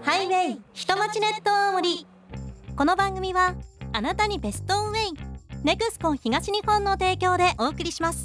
ハイウェイ下町ネット青森。この番組はあなたにベストウェイネクスコン東日本の提供でお送りします。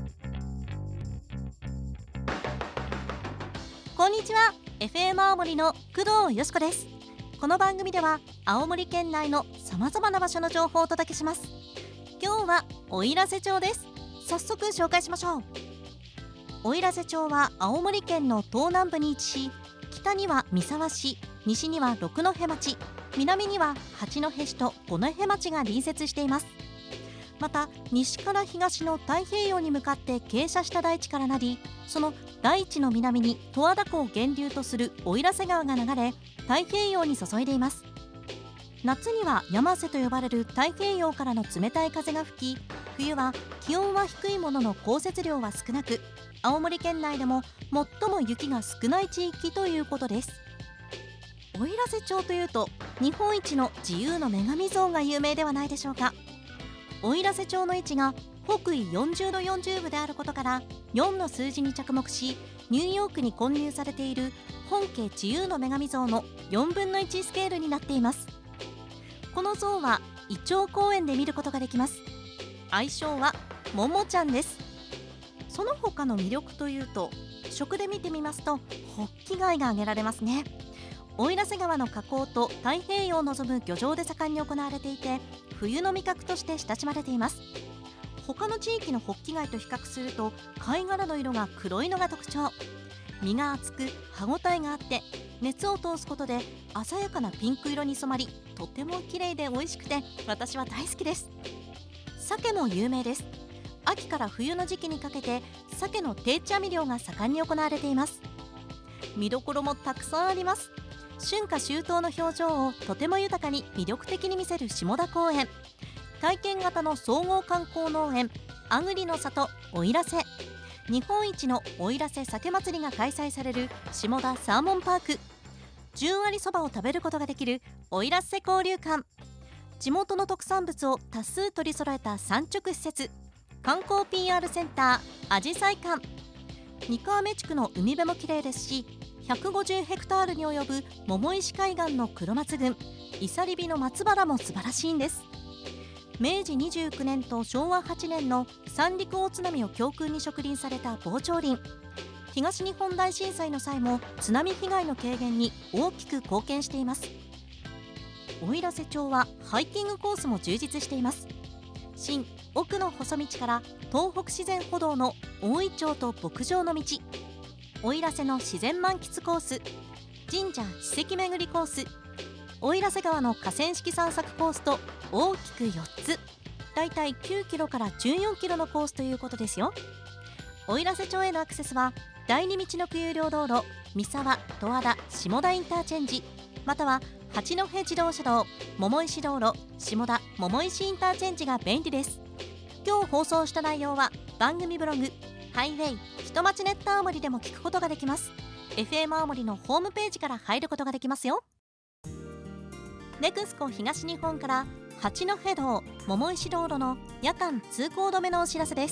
こんにちは、 FM 青森の工藤よしこです。この番組では青森県内のさまざまな場所の情報をお届けします。今日は奥入瀬町です。早速紹介しましょう。奥入瀬町は青森県の東南部に位置し、北には三沢市、西には六戸町、南には八戸市と五戸町が隣接しています。また西から東の太平洋に向かって傾斜した大地からなり、その大地の南に十和田湖を源流とする奥入瀬川が流れ、太平洋に注いでいます。夏には山瀬と呼ばれる太平洋からの冷たい風が吹き、冬は気温は低いものの降雪量は少なく、青森県内でも最も雪が少ない地域ということです。奥入瀬町というと日本一の自由の女神像が有名ではないでしょうか。奥入瀬町の位置が北緯40度40分であることから4の数字に着目し、ニューヨークに建立されている本家自由の女神像の4分の1スケールになっています。この像はイチョウ公園で見ることができます。愛称はももちゃんです。その他の魅力というと、食で見てみますとホッキ貝が挙げられますね。奥入瀬川の河口と太平洋を望む漁場で盛んに行われていて、冬の味覚として親しまれています。他の地域のホッキ貝と比較すると貝殻の色が黒いのが特徴。身が厚く歯ごたえがあって、熱を通すことで鮮やかなピンク色に染まり、とても綺麗で美味しくて私は大好きです。鮭も有名です。秋から冬の時期にかけて鮭の定置網漁が盛んに行われています。見どころもたくさんあります。春夏秋冬の表情をとても豊かに魅力的に見せる下田公園、体験型の総合観光農園あぐりの里奥入瀬、日本一の奥入瀬酒祭りが開催される下田サーモンパーク、十割そばを食べることができる奥入瀬交流館、地元の特産物を多数取り揃えた産直施設、観光 PR センターあじさい館、三河目地区の海辺も綺麗ですし、150ヘクタールに及ぶ桃石海岸の黒松群、いさり火の松原も素晴らしいんです。明治29年と昭和8年の三陸大津波を教訓に植林された防潮林、東日本大震災の際も津波被害の軽減に大きく貢献しています。奥入瀬町はハイキングコースも充実しています。新奥の細道から東北自然歩道の大井町と牧場の道、奥入瀬の自然満喫コース、神社史跡巡りコース、奥入瀬川の河川敷散策コースと大きく4つ、だいたい9キロから14キロのコースということですよ。奥入瀬町へのアクセスは第二道の区有料道路三沢十和田下田インターチェンジ、または八戸自動車道桃石道路下田桃石インターチェンジが便利です。今日放送した内容は番組ブログハイウェイ下町ネット青森でも聞くことができます。 FM 青森のホームページから入ることができますよ。ネクスコ東日本から八戸道桃石道路の夜間通行止めのお知らせです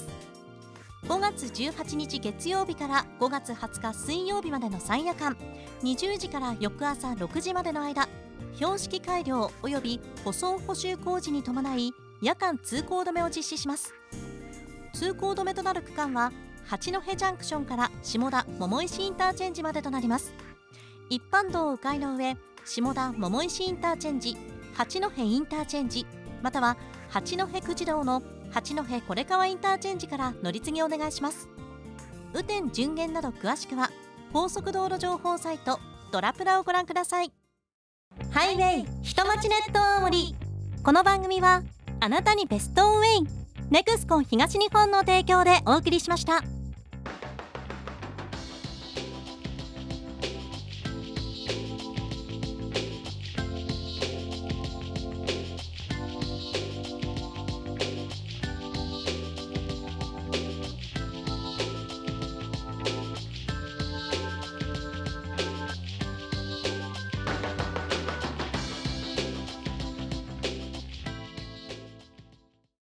。5月18日月曜日から5月20日水曜日までの3夜間、20時から翌朝6時までの間、標識改良および舗装補修工事に伴い夜間通行止めを実施します。通行止めとなる区間は八戸ジャンクションから下田桃石インターチェンジまでとなります。一般道を迂回の上、下田桃石インターチェンジ、八戸インターチェンジ、または八戸九時道の八戸これ川インターチェンジから乗り継ぎお願いします。雨天順延など詳しくは高速道路情報サイトドラプラをご覧ください。ハイウェイ下町ネット青森。この番組はあなたにベストウェイネクスコン東日本の提供でお送りしました。